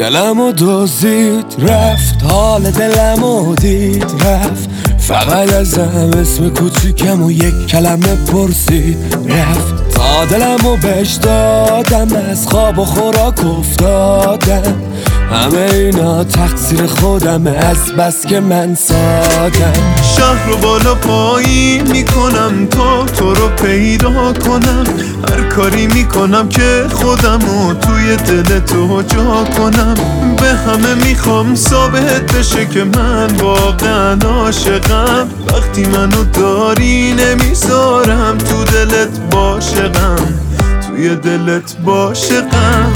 دلمو دزدید رفت، حال دلمو دید رفت، فقط ازم اسم کوچیکم و یک کلمه پرسید رفت. تا دلمو بهش دادم، از خواب و خوراک افتادم، همه اینا تقصیر خودمه از بس که من سادم. شهر رو بالا پایین میکنم تا تو رو پیدا کنم، هر کاری میکنم که خودمو توی دل تو جا کنم. به همه میخوام ثابت بشه که من واقعا عاشقم، وقتی منو داری نمیذارم تو دلت باشقم، توی دلت باشقم.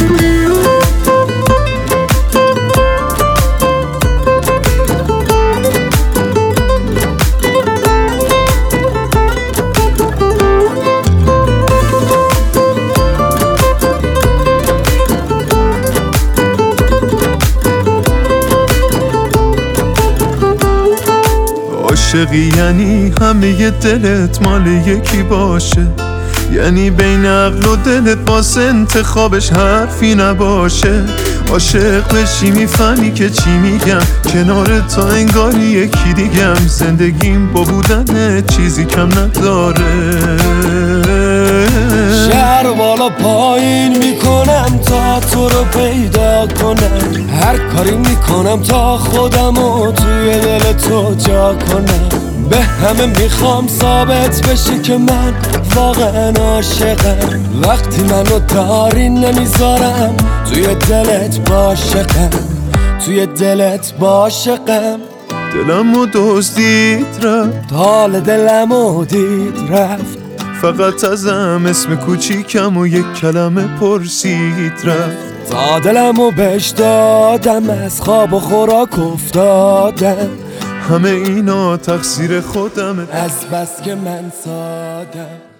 عاشقی یعنی همه دلت مال یکی باشه، یعنی بین عقل و دلت واسه انتخابش حرفی نباشه. عاشق بشی میفهمی که چی میگم، کنار تا انگاری یکی دیگم، زندگیم با بودن چیزی کم نداره. شهر بالا پایین میکنم تا تو رو پیدا کنم، هر کاری میکنم تا خودمو توی دل تو جا کنم. به همه میخوام ثابت بشه که من واقعا عاشقم، وقتی منو داری نمیذارم توی دلت باشقم، توی دلت باشقم. دلمو دزدید رفت، حال دلمو دید رفت، فقط ازم اسم کوچیکم و یک کلمه پرسید رفت. تا دلمو بهش دادم، از خواب و خوراک افتادم، همه اینا تقصیر خودمه از بس که من سادم.